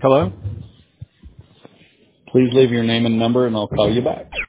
Hello? Please leave your name and number and I'll call you back.